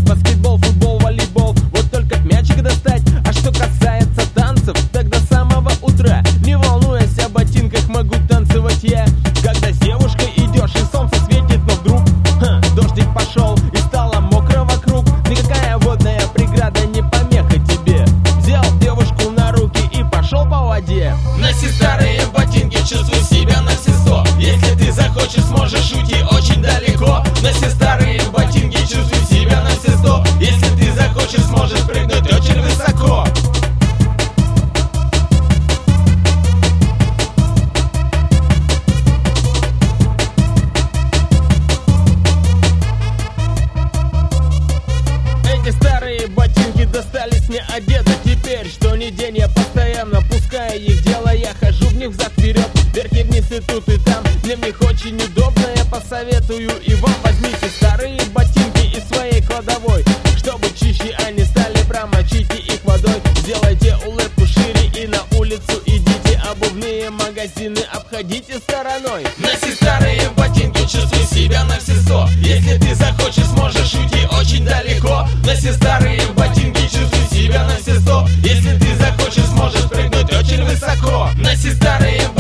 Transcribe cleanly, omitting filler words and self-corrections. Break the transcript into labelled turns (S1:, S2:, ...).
S1: играть в баскетбол, футбол, волейбол, вот только мячик достать. А что касается танцев, так до самого утра, не волнуясь о ботинках, могу танцевать я. Когда с девушкой идешь и солнце светит, но вдруг дождик пошел и стало мокро вокруг. Никакая водная преграда не помеха тебе. Взял девушку на руки и пошел по воде.
S2: Носи старые ботинки, чувствуй себя на все 100. Если ты захочешь, сможешь уйти очень далеко. Носи старые ботинки, чувствуй себя на все 100. Если ты захочешь, сможешь прыгнуть очень высоко.
S1: Эти старые ботинки достались мне одеты. Теперь, что ни день, я постоянно пускаю их дело. Я хожу в них взад-вперед, вверх и вниз, и тут, и там. Мне в них очень удобно, я посоветую и вам. Возьмите старые ботинки из своей кладовой, чтобы чище они стали, промочите их водой. Сделайте улыбку шире и на улицу идите. Обувные магазины обходите стороной.
S2: Носи старые ботинки, чувствуй себя на все 100. Если ты захочешь, сможешь уйти очень далеко. Носи старые ботинки, чувствуй себя на все 100. Если ты захочешь, сможешь прыгнуть очень высоко. Носи старые